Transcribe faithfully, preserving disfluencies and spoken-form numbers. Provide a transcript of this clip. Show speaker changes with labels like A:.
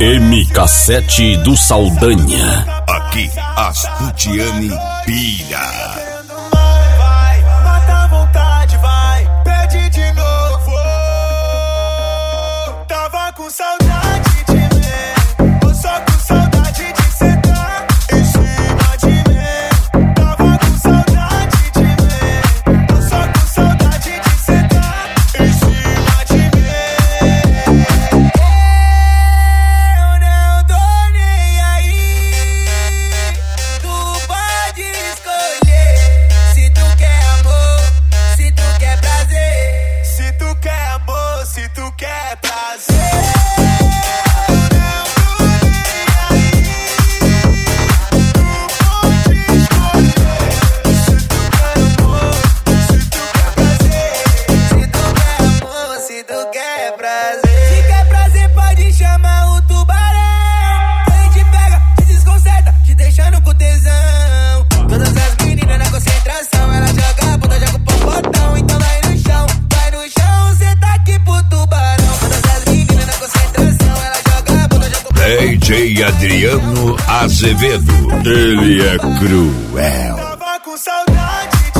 A: M Cassete do Saldanha.
B: Aqui, as Rutiane pira.
C: Vai, mata a vontade, vai, pede de novo. Tava com saudade de mim, tô só com saudade de sentar em cima de mim. Tava com saudade de mim, tô só com saudade de sentar em cima de mim. Eu não tô nem aí, tu pode escolher. Se tu quer amor, se tu quer prazer. Se tu quer amor, se tu quer prazer. Se quer prazer, pode chamar o tubarão. Ele te pega, te desconcerta, te deixando com tesão. Todas as meninas na concentração, ela joga a bunda, joga o popotão. Então vai no chão, vai no chão, cê tá aqui pro tubarão. Todas as meninas na concentração, ela joga a bunda, joga o popotão.
B: D J Adriano Azevedo, ele é cruel.
C: Tava com saudade